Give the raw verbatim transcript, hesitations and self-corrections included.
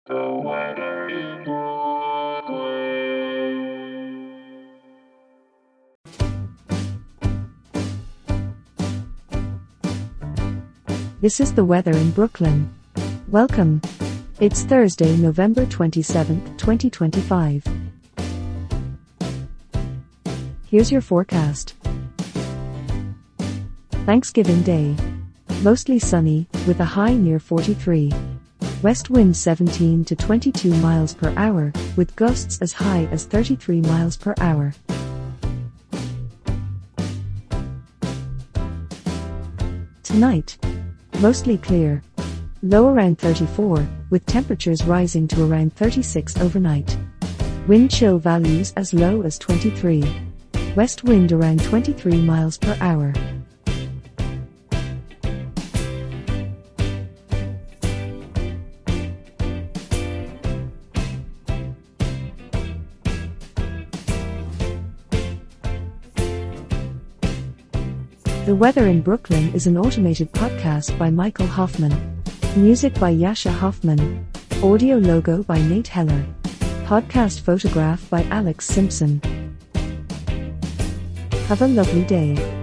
The weather in Brooklyn. This is the weather in Brooklyn. Welcome. It's Thursday, November twenty-seventh, twenty twenty-five. Here's your forecast. Thanksgiving Day. Mostly sunny, with a high near forty-three. West wind seventeen to twenty-two miles per hour, with gusts as high as thirty-three miles per hour. Tonight. Mostly clear. Low around thirty-four, with temperatures rising to around thirty-six overnight. Wind chill values as low as twenty-three. West wind around twenty-three miles per hour. The Weather in Brooklyn is an automated podcast by Michael Hoffman. Music by Yasha Hoffman. Audio logo by Nate Heller. Podcast photograph by Alex Simpson. Have a lovely day.